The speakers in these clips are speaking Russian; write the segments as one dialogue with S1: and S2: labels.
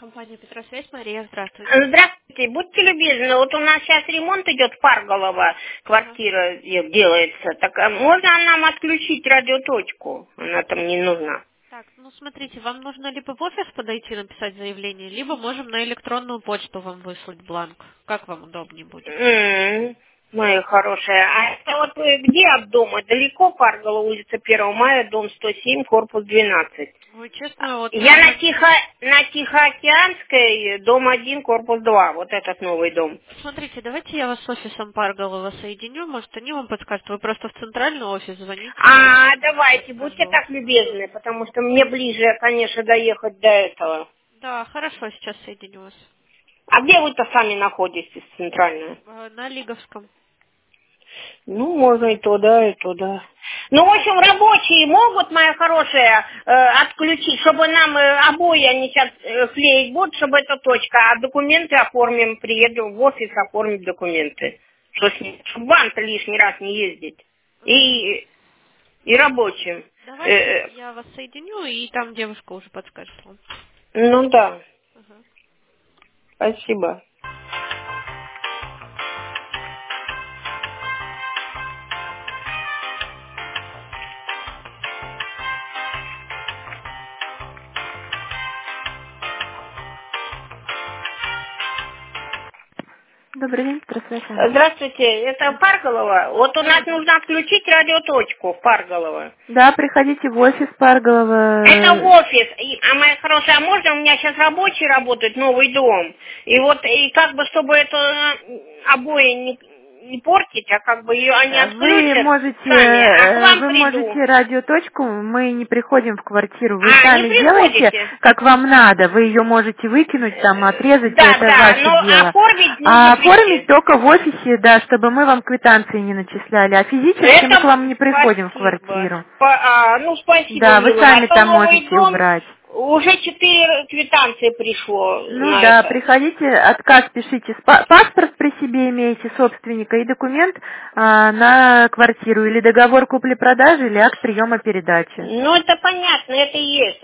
S1: Компания «Петросвязь», Мария, здравствуйте.
S2: Здравствуйте, будьте любезны, вот у нас сейчас ремонт идет, Парголова, квартира делается, так можно нам отключить радиоточку? Она там не нужна.
S1: Так, ну смотрите, вам нужно либо в офис подойти написать заявление, либо можем на электронную почту вам выслать бланк. Как вам удобнее будет?
S2: Моя хорошая, а это вот где от дома? Далеко Парголова, улица 1 мая, дом 107, корпус 12.
S1: Ой, честно, вот...
S2: Я на Тихоокеанской, дом 1, корпус 2, вот этот новый дом.
S1: Смотрите, давайте я вас с офисом Парголова соединю, может, они вам подскажут. Вы просто в центральный офис звоните.
S2: Давайте, будьте так любезны, потому что мне ближе, конечно, доехать до этого.
S1: Да, хорошо, сейчас соединю вас.
S2: А где вы-то сами находитесь, центральная?
S1: На Лиговском.
S2: Ну, можно и туда, и туда. Ну, в общем, рабочие могут, моя хорошая, отключить, чтобы нам обои они сейчас клеить будут, чтобы это точка, а документы оформим, приеду в офис оформить документы. Чтобы вам-то лишний раз не ездить. И рабочим.
S1: Давайте я вас соединю, и там девушка уже подскажет вам.
S2: Ну да.
S1: Ага.
S2: Спасибо.
S3: Добрый день, здравствуйте.
S2: Здравствуйте, это Парголова. Вот у нас нужно отключить радиоточку в Парголова.
S3: Да, приходите в офис Парголова.
S2: Это в офис. Моя хорошая, а можно у меня сейчас рабочий работает, новый дом? И вот, и как бы, чтобы это обои не портить, а как бы ее они отключат
S3: Вы можете,
S2: сами, а к вам приду.
S3: можете радиоточку, мы не приходим в квартиру, вы
S2: Не
S3: сами
S2: приходите?
S3: делаете, как вам надо, вы ее можете выкинуть, там, отрезать,
S2: Да,
S3: это
S2: да,
S3: ваше
S2: но
S3: дело.
S2: оформить нужно
S3: А
S2: прийти.
S3: оформить только в офисе, да, чтобы мы вам квитанции не начисляли, а физически мы к вам не приходим в квартиру.
S2: Ну, спасибо,
S3: Да, вы
S2: милая.
S3: сами
S2: А то
S3: там
S2: новый
S3: можете
S2: дом,
S3: убрать.
S2: уже 4 квитанции пришло
S3: Ну
S2: на
S3: да,
S2: это.
S3: приходите, отказ пишите, паспорт при себе имеете собственника и документ на квартиру, или договор купли-продажи, или акт приема передачи.
S2: Ну, это понятно, это и есть.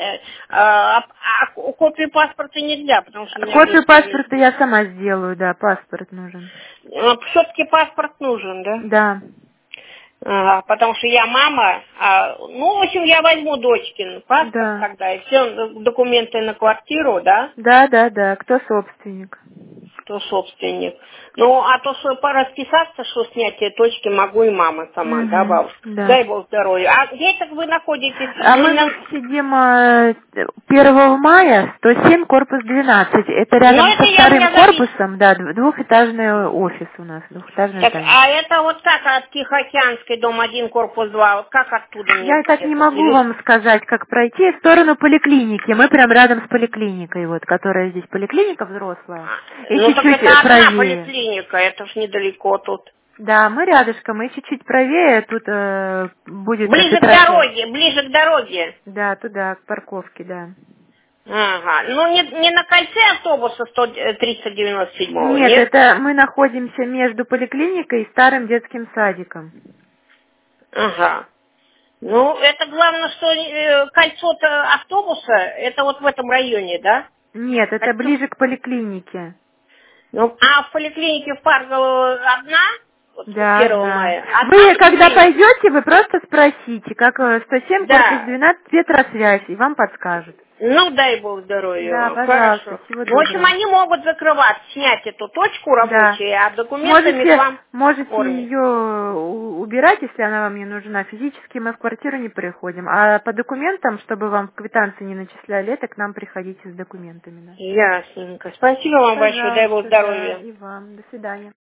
S2: Копию паспорта нельзя, потому что у меня
S3: Копию
S2: дочка есть.
S3: паспорта я сама сделаю, да, паспорт нужен.
S2: Все-таки паспорт нужен, да?
S3: Да.
S2: Потому что я мама, ну, в общем, я возьму дочкин паспорт
S3: Да.
S2: тогда, и все документы на квартиру, да?
S3: Да, кто собственник?
S2: Кто собственник. Ну, а то, что расписаться, что снятие точки могу и мама сама, да,
S3: Угу,
S2: бабушка?
S3: да.
S2: Дай Бог здоровья. А где это вы находитесь?
S3: А мы сидим 1 мая, 107, корпус 12. Это
S2: Ну,
S3: рядом
S2: это
S3: со
S2: я, у меня
S3: вторым
S2: записано.
S3: корпусом, да, двухэтажный офис у нас, двухэтажное
S2: Так,
S3: здание.
S2: а это вот как от Тихоокеанской, дом 1, корпус 2, вот как оттуда мне
S3: Я так не
S2: приехать?
S3: могу вам сказать, как пройти в сторону поликлиники. Мы прям рядом с поликлиникой, вот, которая здесь поликлиника взрослая. И
S2: Ну, так
S3: чуть-чуть
S2: это одна
S3: правее.
S2: поликлиника, это ж недалеко тут.
S3: Да, мы рядышком, и чуть-чуть правее тут будет
S2: Ближе к
S3: Петросвязь.
S2: дороге, ближе к дороге.
S3: Да, туда, к парковке, да.
S2: Ага, ну не на кольце автобуса 397-го,
S3: Нет,
S2: нет?
S3: это мы находимся между поликлиникой и старым детским садиком.
S2: Ага. Ну, это главное, что кольцо-то автобуса, это вот в этом районе, да?
S3: Нет, это
S2: Кольцо.
S3: ближе к поликлинике.
S2: Ну, а в поликлинике в Парголово одна? Вот
S3: Да,
S2: 1
S3: да.
S2: мая. Одна
S3: Вы, когда
S2: поликлиника?
S3: пойдете, вы просто спросите, как 107, корпус
S2: Да.
S3: 12, Петросвязь, и вам подскажут.
S2: Ну, дай Бог здоровья
S3: Да,
S2: вам.
S3: пожалуйста,
S2: Хорошо.
S3: всего
S2: Ну, в общем,
S3: доброго.
S2: они могут закрывать, снять эту точку
S3: Да.
S2: рабочую, а документами к вам
S3: Можете
S2: оформить.
S3: ее убирать, если она вам не нужна. Физически мы в квартиру не приходим. А по документам, чтобы вам квитанции не начисляли, это к нам приходите с документами. Да.
S2: Ясненько. Спасибо вам большое, дай Бог
S3: Пожалуйста, да,
S2: здоровья.
S3: и вам. До свидания.